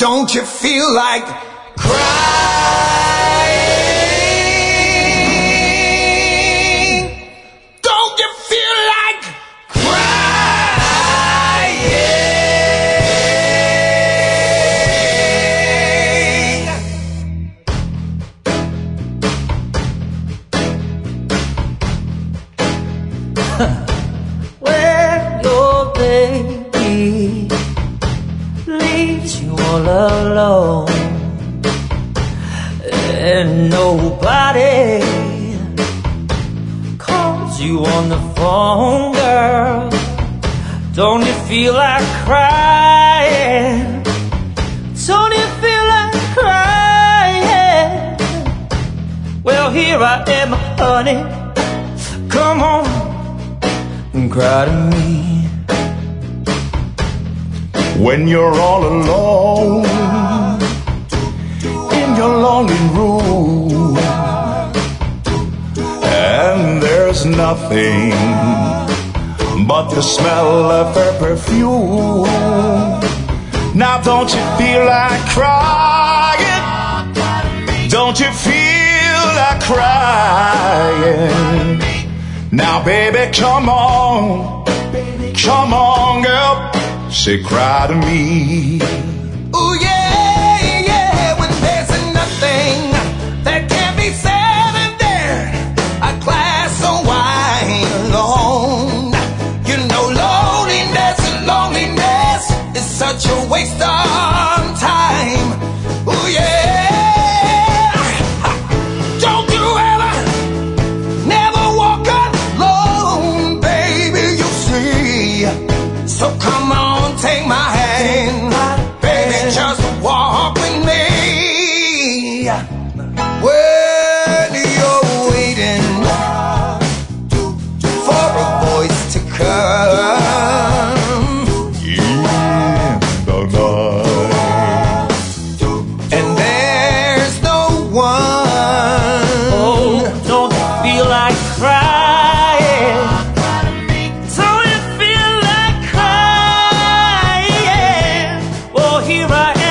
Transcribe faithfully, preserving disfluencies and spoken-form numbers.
Don't you feel like crying? Don't you feel like crying? When your baby leaves you all alone and nobody calls you on the phone, girl, don't you feel like crying? Don't you feel like crying? Well, here I am, honey, come on and cry to me. When you're all alone in your lonely room and there's nothing but the smell of her perfume, now don't you feel like crying? Don't you feel like crying? Now baby, come on, come on girl, say cry to me. Ooh yeah, yeah, when there's nothing that can be said and there, a glass of wine alone. You know loneliness, loneliness is such a waste of time. Ooh yeah, don't you ever, never walk alone, baby, you see. So come on, take my hand, baby, just walk with me. When you're waiting for a voice to come In the night, and there's no one, Oh, don't you feel like crying? Don't you feel like crying? Well, here I am.